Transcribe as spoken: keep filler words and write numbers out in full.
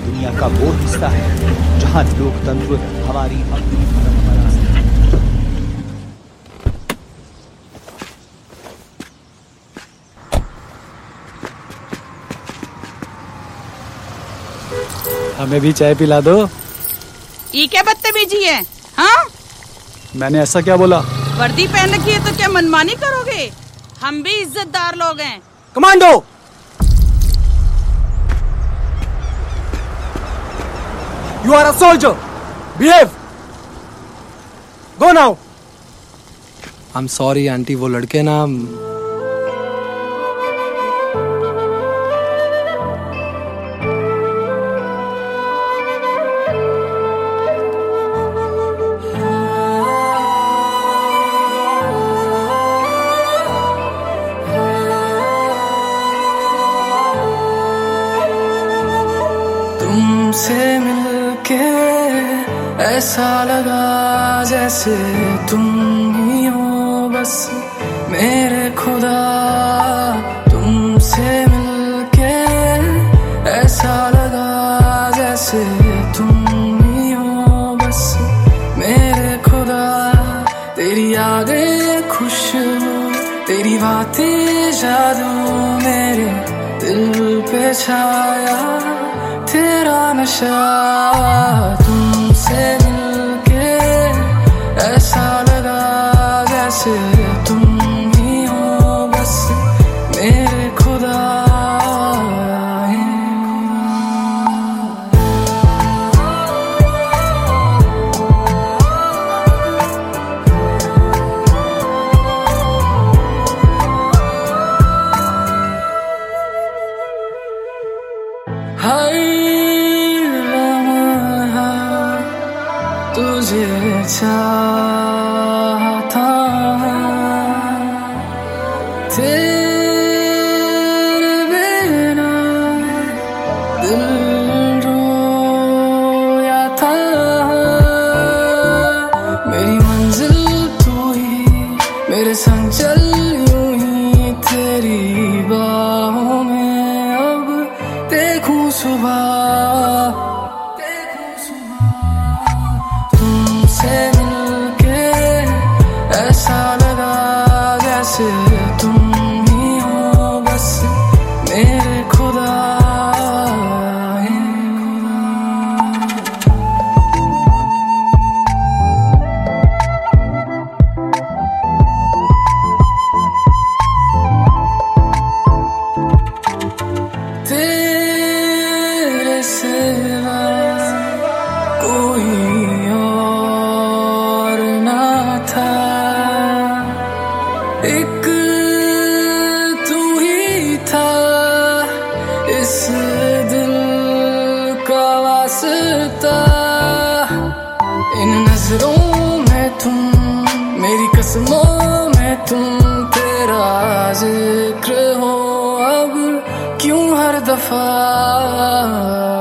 दुनिया का वो हिस्सा है जहां लोकतंत्र हमारी अपनी परंपरा से। हमें भी चाय पिला दो। ये क्या बदतमीजी है? हाँ, मैंने ऐसा क्या बोला? वर्दी पहन रखी है तो क्या मनमानी करोगे? हम भी इज्जतदार लोग हैं। Commando, you are a soldier, behave, go now. I am sorry aunty, वो लड़के ना तुमसे मिलके ऐसा लगा जैसे तुम ही हो बस मेरे खुदा। तुमसे मिलके ऐसा लगा जैसे तुम ही हो बस मेरे खुदा। तेरी यादें खुशबू, तेरी बातें जादू, मेरे दिल पे छाया तेरा नशा। तुमसे मिलके ऐसा लगा जैसे तुम ही हो बस मेरे खुदा। तुझे चाहता तेरे बिना दिल रोया था। मेरी मंजिल तू ही, मेरे संग चल यूं ही तेरी बाहों में अब देखूं सुबह। तुमसे मिलके ऐसा लगा जैसे तुम ही हो बस मेरे खुदा। तेरे सिवा कोई एक तू ही था इस दिल का वास्ता। इन नजरों में तुम, मेरी कसमों में तुम, तेरा जिक्र हो अब क्यों हर दफा।